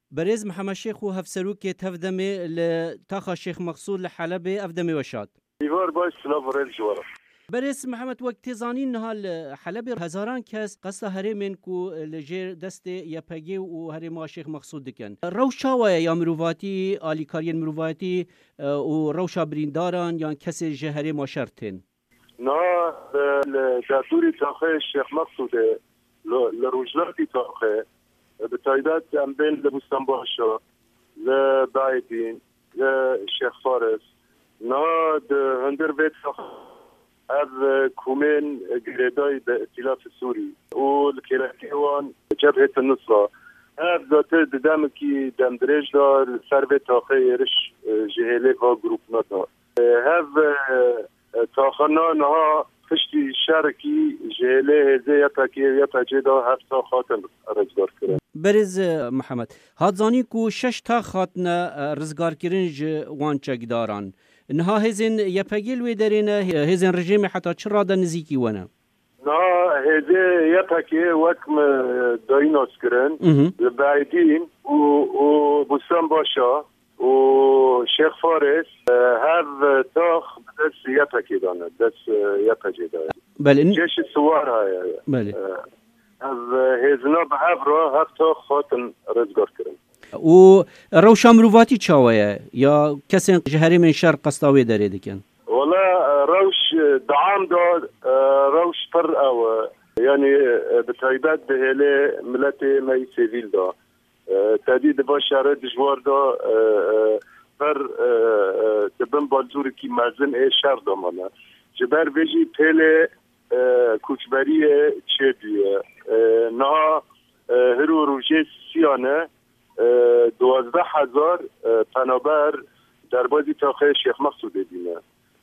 برز محمد شیخ و هفسروک تفدمي لتاخا شيخ مقصود لحلب افدمي وشات دیوار باش سلام جوارا برز محمد وقت زانین نهال حلب هزاران کس قصد هرمن کو لجر دست یپگی و هرم شیخ مقصود دکن روشا و یا مروواتی آلیکارین مروواتی و روشا برینداران یا کسی جهری ماشرتن نه دستوری تاخه شیخ مقصود لروجلاتی تاخه بتایداد ام بین لبستان باشا لبعیدین لشیخ فارس نه هندر بیت از کومن گریدای به ائتلاف سوری و الكيران جبهة النصرة هذا ذات دم کی دم درج دار سر تاخه رش جهله و گروپ نتا هذا تاخنا نها فشتی شرکی جهله هزه یا تجدا هفتا خاتم رزگار کرد برز محمد هادزانی کو 6 تا خاتن رزگار کرنج وان چگداران نها هزین یپگیل و درینه هزین رژیم حتی چرا دا نزیکی ونه نه هزه یپگی وکم دایناس کرن بعیدین و بستان باشا و شیخ فارس هر تاخ دست یپگی دانه دست یپگی دانه بله جيش الثوار هاي بله از هزنا به هفرا هفتا خاتن رزگار کرن و روشا مروواتی چاویه یا کسی جهری من شر قصداوی داره دکن والله روش دعام دا روش پر او يعني بتايبات بهله ملتي ماي سيفيل دا تهديد باشاره دجوار دا پر تبن بالزور کی مازن ای شر دا مانا جبر ویجی پله کوچبری چه بیه نه هرو روژه سیانه 12,000 پنابر در بازی تاخه شیخ مقصود دینه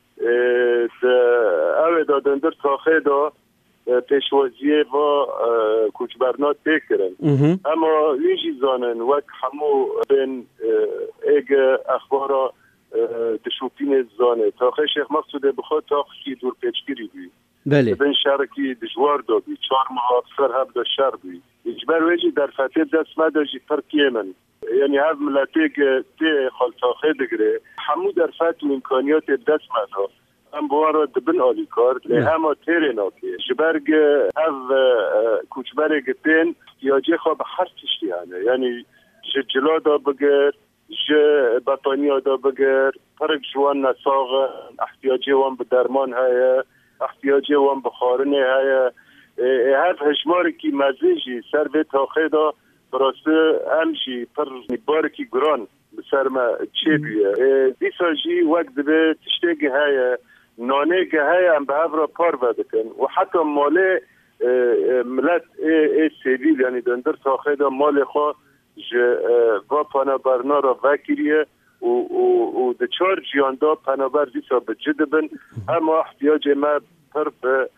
اوه دادن در تاخه دا پیشوازیه و کوچبرنات بکرن اما لیجی زانن وک همو بین ایگ اخبارا دشوپین زانه تاخه شیخ مقصود بخواد تاخی دور پیچگیری بی بله بین شرکی دجوار دا بی 4 ماه سر هب دا شر بی اجبر ویجی در فتح دست مداجی ترکیه من یعنی هر ملتی که تی خالتاخه دگره همو در فتح و امکانیات دست مدا هم بوارا دبن آلی کار لی همه تیره ناکی جبرگ هف کوچبرگ تین احتیاجی خواه به هر تشتی هنه یعنی جلا دا بگر بطانیا دا بگر پرک جوان نساغ احتیاجی وان به درمان های احتیاجی وان به خارنه های هف هجماری که مزیجی سر به تاخه دا براسته همشی پر بارکی گران بسر ما چه بیه دیسا جی وقت به تشتگی های نانه که های هم به هفرا پار بدکن و حتی ماله ملت سیویل یعنی دندر تاخه دا مال خواه و پنابرنا را وکریه و ده 4 جیان دا پنابر دیسا به جد بن اما احتیاج ما پر به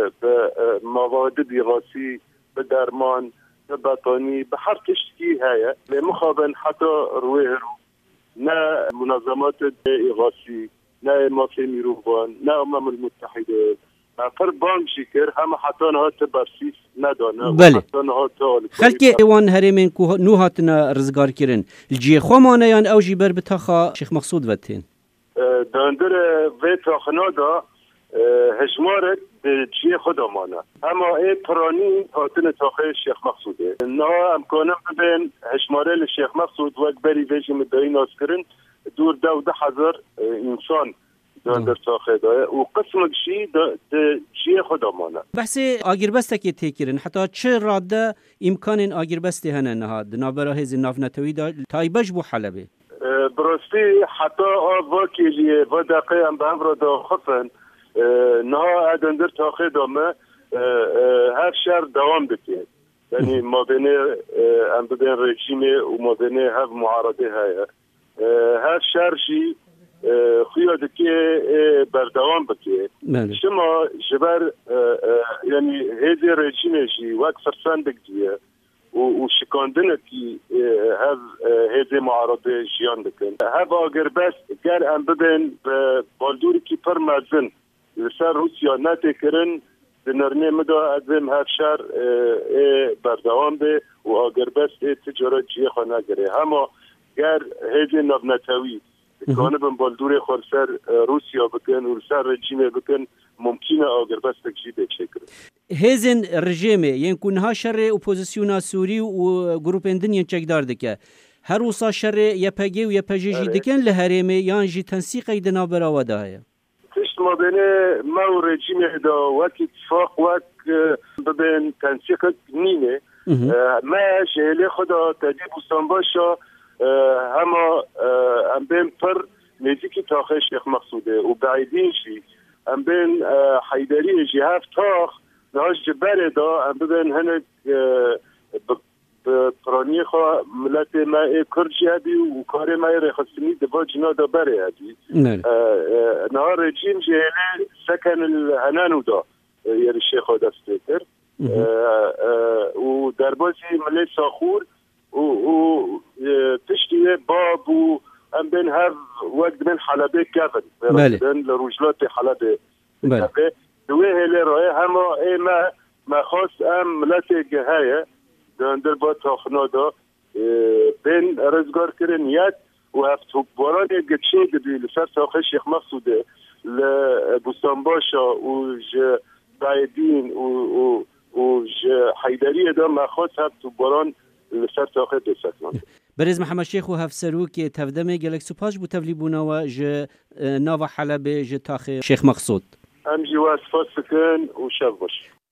مواد بیغاسی به درمان به بطانی به هر تشتی هیا مخابن حتی روی رو نه منظمات اغاثی نه مافیا میروبان نه امم المتحده پر بانک شکر هم حتی نهات برسیس ندانه بله خلکی ایوان هرمین که نو هاتنا رزگار کرن الجی خوامانه یان او جیبر بتاخا شیخ مقصود وطین داندر وی تاخنا دا هجمارت به جی خودمانه اما ای پرانی هاتن تاخه شیخ مقصوده نه امکانم ببین هجماره لشیخ مقصود وقت بری ویجی مدعی ناس کرن دور 12,000 انسان در تاخه داره و قسم شی جی خودمانه بحث آگربسته که تکرن حتی چه راده امکان آگربسته هنه نهاد نابرا هزی نافنتوی دا تایبش بو حلبه براستی حتی آوا که و دقیقه هم به هم را دا خفن نه ادن در تاخه دامه هر شهر دوام بکن یعنی ما بینه هم ببین رژیمه و ما بینه هف معارضه های هر شهر شی خیاده که بردوام بکه شما جبر یعنی هزی رژیمه شی وقت فرسان بگذیه و شکاندنه که هف هزی معارضه جیان بکن هف آگر بست گر هم ببین بالدوری که پر مزن لسر روسیا نتکرن دنرنه مدا ادم هر شهر بردوام به و آگر بست تجارت جیه خانه گره اما گر هیز نبنتوی کانه بن بالدور خورسر روسیا بکن و سر رژیم بکن ممکنه آگر بست تکجی بچه کرد هیزن رژیمه یعنی کنها شر اپوزیسیونا سوری و گروپین دنیا چکدار دکه هر وصا شر یپگی و یپجی دکن لهرمه یان جی تنسیق ایدنا براوده هیا تشت ما بینه ما و رژیم دا وقت اتفاق وقت ببین تنسیق نینه ما شهله خدا تدیب بستان باشا هما ام بین پر نزیکی تاخه شیخ مقصوده و بعیدین شی ام بین حیدری جهاف تاخ نهاش جبره دا ام ببین هنگ پرانی خواه ملت ما کرجی هدی و کار ما رخصنی دبا جنا دا بره هدی نهار رجیم جهله سکن الهنانو دا یعنی شیخ ها دسته کر و در بازی ملت ساخور و تشتیه باب و ام بین هر وقت من حلبه کفن بین لروجلات حلبه کفن دوی هلی رای هما ما خواست ام ملت گهایه در با تاخنا دا بین رزگار کرن ید و هفت باران گچه گدی لسر ساخه شیخ مقصوده لبستان باشا و بعیدین و حیدری دا ما خواست هفت باران لسر ساخه بسکنان برز محمد شیخ و هفسروک تفدمه گلک سپاس بو تفلیبونا و ناو حلب تاخ شیخ مقصود ام جواز فاسکن و شب باش